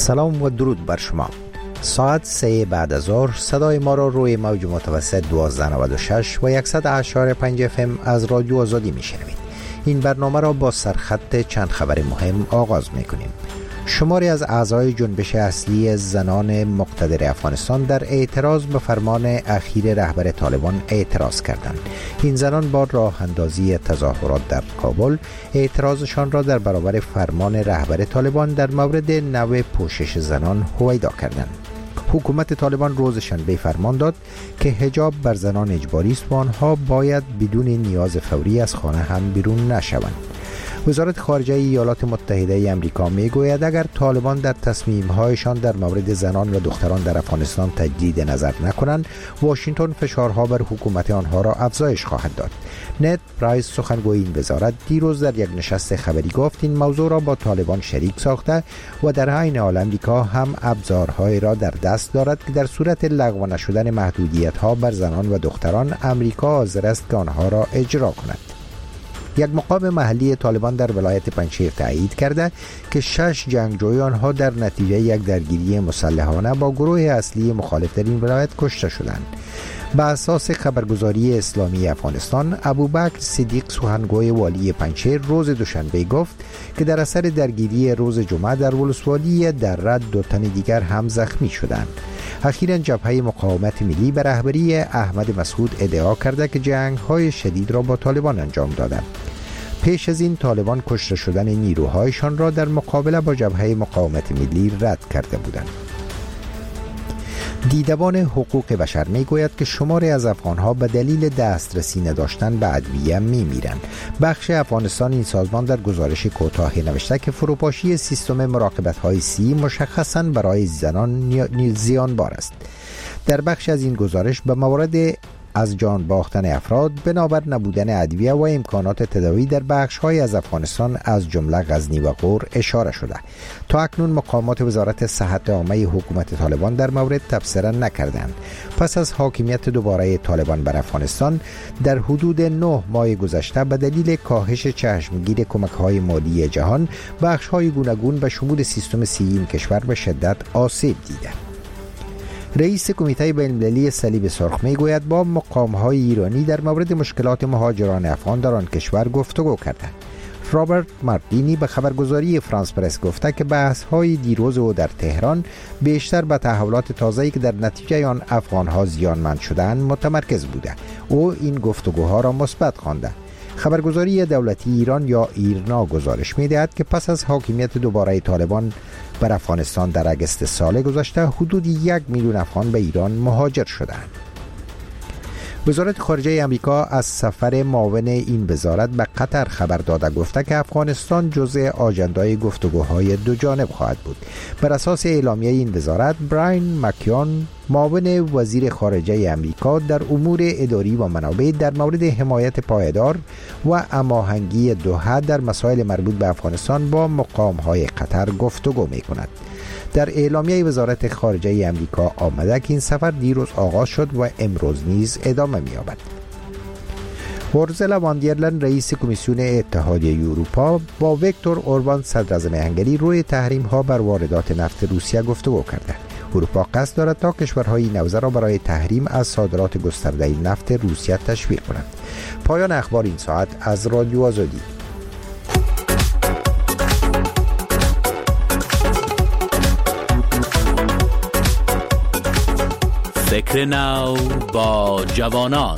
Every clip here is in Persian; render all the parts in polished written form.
سلام و درود بر شما. ساعت 3 بعد از ظهر صدای ما را روی موج متوسط 1296 و 100.5 FM از رادیو آزادی میشنوید. این برنامه را با سرخط چند خبر مهم آغاز میکنیم. شماری از اعضای جنبش اصلی زنان مقتدر افغانستان در اعتراض به فرمان اخیر رهبر طالبان اعتراض کردند. این زنان با راه اندازی تظاهرات در کابل اعتراضشان را در برابر فرمان رهبر طالبان در مورد نوع پوشش زنان هویدا کردند. حکومت طالبان روز شنبه فرمان داد که حجاب بر زنان اجباری است و آنها باید بدون نیاز فوری از خانه هم بیرون نشوند. وزارت خارجه ایالات متحده آمریکا میگوید اگر طالبان در تصمیم‌هایشان در مورد زنان و دختران در افغانستان تجدید نظر نکنند، واشنگتن فشارها بر حکومت آنها را افزایش خواهد داد. نت پرایس سخنگوی این وزارت دیروز در یک نشست خبری گفت این موضوع را با طالبان شریک ساخته و در عین حال آمریکا هم ابزارهایی را در دست دارد که در صورت لغو نشدن محدودیت‌ها بر زنان و دختران آمریکا حاضر است که آنها را اجرا کند. یک مقام محلی طالبان در ولایت پنجشیر تایید کرده که 6 جنگجوی آنها در نتیجه یک درگیری مسلحانه با گروه اصلی مخالف در این ولایت کشته شدند. به اساس خبرگزاری اسلامی افغانستان، ابوبکر صدیق سخنگوی والی پنجشیر روز دوشنبه گفت که در اثر درگیری روز جمعه در ولسوالی دره 2 تن دیگر هم زخمی شدند. اخیراً جبهه مقاومت ملی به رهبری احمد مسعود ادعا کرده که جنگ‌های شدید را با طالبان انجام دادند. پیش از این طالبان کشته شدن نیروهایشان را در مقابله با جبهه مقاومت ملی رد کرده بودند. دیدبان حقوق بشر میگوید که شماری از افغانها به دلیل دسترسی نداشتن به ادویه میمیرند. بخش افغانستان این سازمان در گزارش کوتاهی نوشته که فروپاشی سیستم مراقبت‌های سی مشخصاً برای زنان زیانبار است. در بخش از این گزارش به موارد از جان باختن افراد بنابر نبودن ادویه و امکانات تداوی در بخش‌های از افغانستان از جمله غزنی و غور اشاره شده. تا اکنون مقامات وزارت صحت عامه حکومت طالبان در مورد تبصره نکردند. پس از حاکمیت دوباره طالبان بر افغانستان در حدود 9 ماه گذشته به دلیل کاهش چشمگیر کمک‌های مالی جهان، بخش‌های گوناگون به شمول سیستم سی این کشور به شدت آسیب دیده. رئیس کمیته بین‌المللی صلیب سرخ میگوید با مقام‌های ایرانی در مورد مشکلات مهاجران افغان در آن کشور گفتگو کرده. رابرت مارتینی به خبرگزاری فرانس پرس گفته که بحث‌های دیروز او در تهران بیشتر به تحولات تازه‌ای که در نتیجه آن افغان‌ها زیانمند شدند متمرکز بوده. او این گفتگوها را مثبت خوانده. خبرگزاری دولتی ایران یا ایرنا گزارش می‌دهد که پس از حاکمیت دوباره طالبان بر افغانستان در اگست سال گذشته حدود 1 میلیون افغان به ایران مهاجر شدند. وزارت خارجه آمریکا از سفر معاون این وزارت به قطر خبر داده گفته که افغانستان جزء آژندای گفتگوهای دو جانب خواهد بود. بر اساس اعلامیه این وزارت، براین مکیون معاون وزیر خارجه آمریکا در امور اداری و منابع در مورد حمایت پایدار و هماهنگی دوحه در مسائل مربوط به افغانستان با مقام‌های قطر گفتگو می‌کند. در اعلامیه وزارت خارجه آمریکا آمده که این سفر دیروز آغاز شد و امروز نیز ادامه می‌یابد. اورسولا وان در لین رئیس کمیسیون اتحادیه اروپا با ویکتور اوربان صدراعظم هنگری روی تحریم‌ها بر واردات نفت روسیه گفتگو کرده. اروپا قصد دارد تا کشورهای نوزه را برای تحریم از صادرات گسترده نفت روسیه تشویق کند. پایان اخبار این ساعت از رادیو آزادی. فکر نو با جوانان.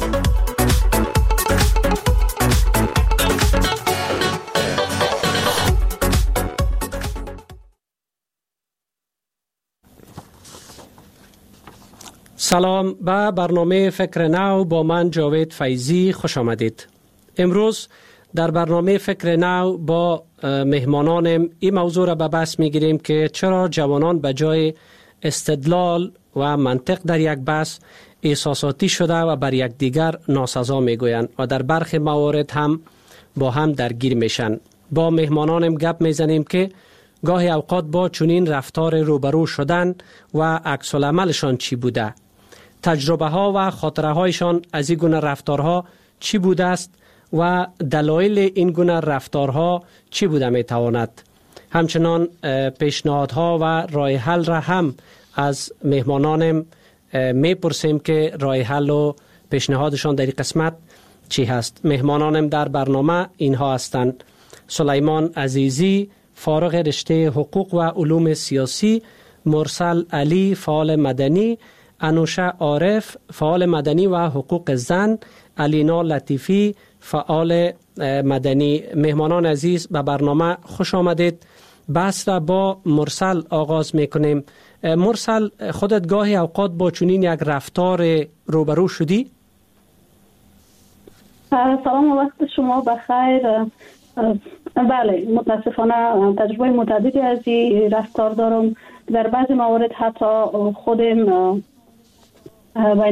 سلام به برنامه فکر نو با من جاوید فیضی خوش آمدید. امروز در برنامه فکر نو با مهمانانم این موضوع را به بحث میگیریم که چرا جوانان به جای استدلال و منطق در یک بحث احساساتی شده و بر یک دیگر ناسزا میگویند و در برخی موارد هم با هم درگیر میشن. با مهمانانم گپ میزنیم که گاهی اوقات با چنین رفتار روبرو شدن و عکس العملشان چی بوده، تجربه ها و خاطره هایشان از این گونه رفتارها چی بوده است و دلایل این گونه رفتارها چی بوده میتواند. همچنان پیشنهادها و راه حل را هم از مهمانانم میپرسیم که راه حل و پیشنهادشان در این قسمت چی هست. مهمانانم در برنامه اینها هستند: سلیمان عزیزی، فارغ رشته حقوق و علوم سیاسی، مرسل علی، فعال مدنی، انوشه عارف، فعال مدنی و حقوق زن، علینا لطیفی، فعال مدنی. مهمانان عزیز به برنامه خوش آمدید. بحث را با مرسل آغاز میکنیم. مرسل، خودت گاهی اوقات با چنین یک رفتار روبرو شدی؟ سلام و وقت شما بخیر. بله، متاسفانه تجربه متعددی از این رفتار دارم. در بعضی موارد حتی خودم